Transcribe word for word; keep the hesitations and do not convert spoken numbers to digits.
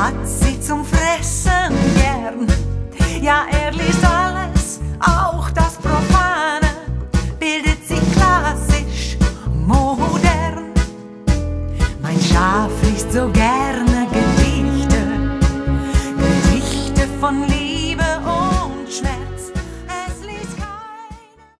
hat sie zum Fressen gern. Ja, er liest alles